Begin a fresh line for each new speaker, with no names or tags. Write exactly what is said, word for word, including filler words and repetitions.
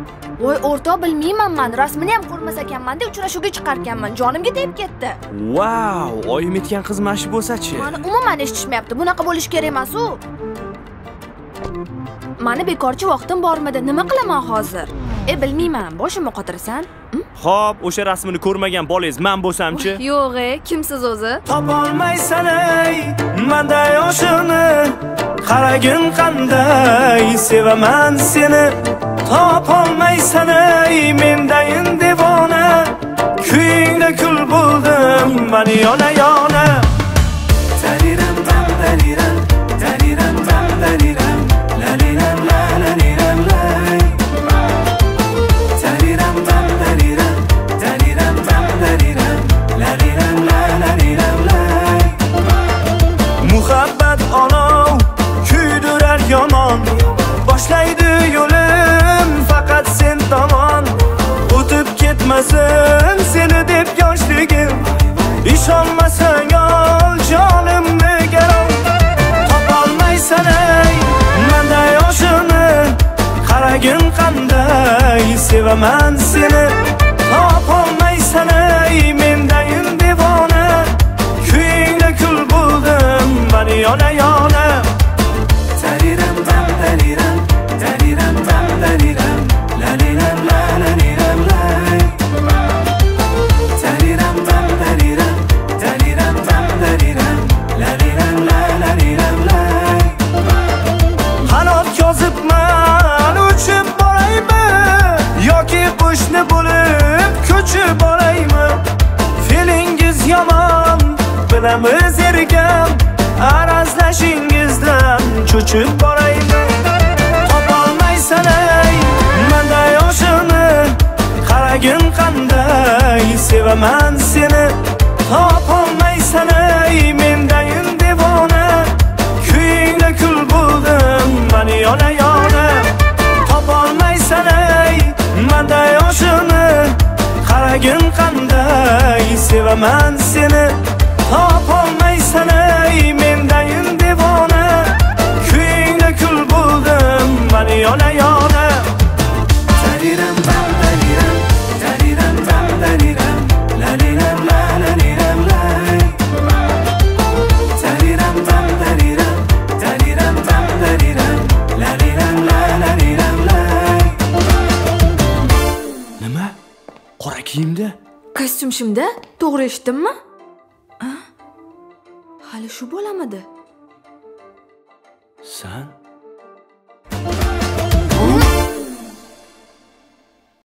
Voy o'rtoq, bilmayman men. Rasmini ham ko'rmas ekanman-da, uchrashuvga chiqarkanman. Jonimga tegib ketdi.
Wow, oyim aytgan qiz mashi bo'lsa-chi?
Mani umuman eshitishmayapti. Bunaqa bo'lish kerak emas-u. Mani bekorchi vaqtim bormidi? Nima qilaman hozir? E, bilmayman. Boshimni qotirasan?
Xo'p, o'sha rasmini ko'rmagan bolangiz men bo'lsam-chi?
Yo'q-e, kimsiz o'zi?
Topolmaysan ey, menda yoshini. Qaragin qanday sevaman seni. Topolmaysan ey, mendayin devona. Kuyingda kul bo'ldim, mani yona-yona. Tariram bam tariram, tariram bam tariram. La liram la la liram lay. Tariram bam tariram, tariram bam tariram. La liram la la liram lay. Muhabbat olov kuydirar yomon. Boshlaydi yo'lim faqat sen tomon. O'tib ketmasin seni deb yoshligim. Ishonmasang ol jonimni garov. Topolmaysan ey, menda yoshini. Qaragin qanday sevaman seni. Topolmaysan ey, mendayin devona. Kuyingda kul bo'ldim, mani yona-yona. Tariram bam tariram, tariram bam tariram. La liram la la liram lay. Tariram bam tariram, tariram bam tariram. La liram la la liram lay. Qanot yozibman uchib boraymi yoki qo'shni bo'lib ko'chib boraymi? Feelingiz yomon, bilamiz ergam. Arazlashingizdan cho'chib boraymi? Topolmaysan ey, menda yoshini. Qaragin qanday sevaman seni. Topolmaysan ey, mendayin devona. Kuyingda kul bo'ldim, mani yona-yona. Topolmaysan ey, menda yoshini. Qaragin qanday sevaman seni. Topolmaysan ey, mendayin devona. Kuyingda kul bo'ldim, mani yona-yona. Tariram bam tariram, tariram bam tariram. La liram la la liram lay. Tariram bam tariram, tariram bam tariram. La liram la la liram lay.
Nima? Qora kiyimda?
Kostyum shimda? To'g'ri eshitdimmi? Hali shu bo'lamidi?
San